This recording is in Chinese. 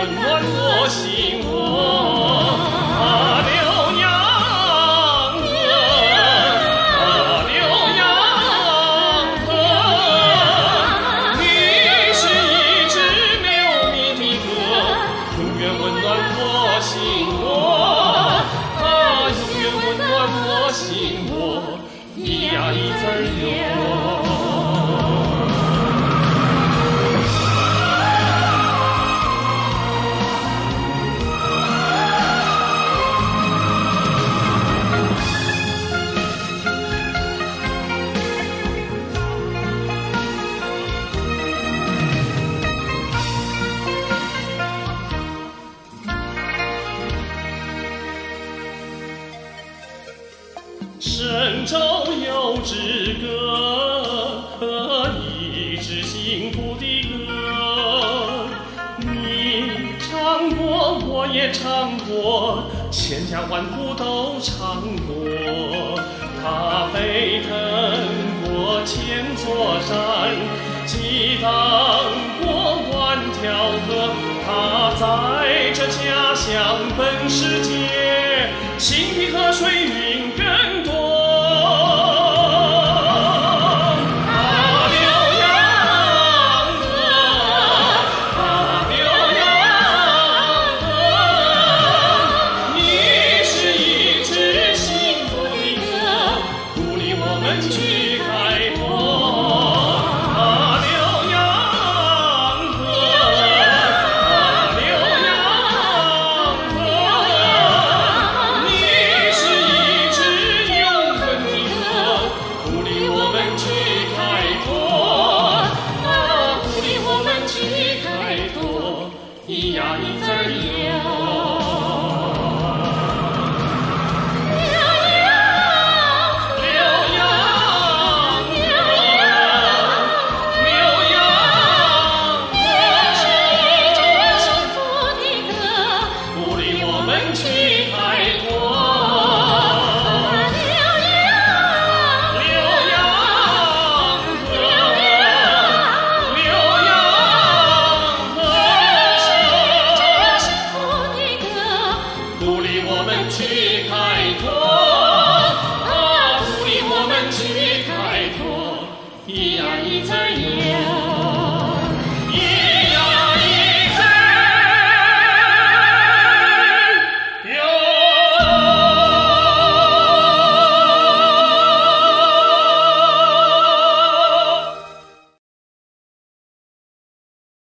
温暖我心窝。啊，浏阳河，啊，浏阳河，你是一支流迷的歌，永远温暖我心窝。啊，永远温暖我心窝，一呀一字儿哟。神州有支歌，一支幸福的歌。你唱过，我也唱过，千家万户都唱过。它飞腾过千座山，激荡过万条河。它在这家乡本世界，情的河水云更多。去开拓，啊，浏阳河，啊，浏阳河，你是一支永恒的歌，鼓励我们去开拓，啊，鼓励我们去开拓，一呀一字儿也。